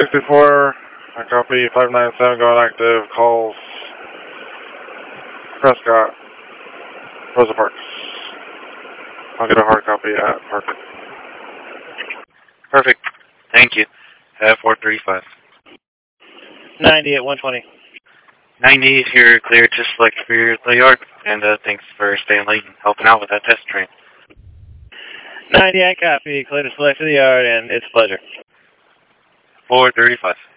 64, I copy 597 going active, calls Prescott, Rosa Parks. I'll get a hard copy at Park. Perfect. Thank you. Have 435. 90 at 120. 90, you're clear to select for the yard, and thanks for staying late and helping out with that test train. 90, I copy. Clear to select for the yard, and it's a pleasure. 435.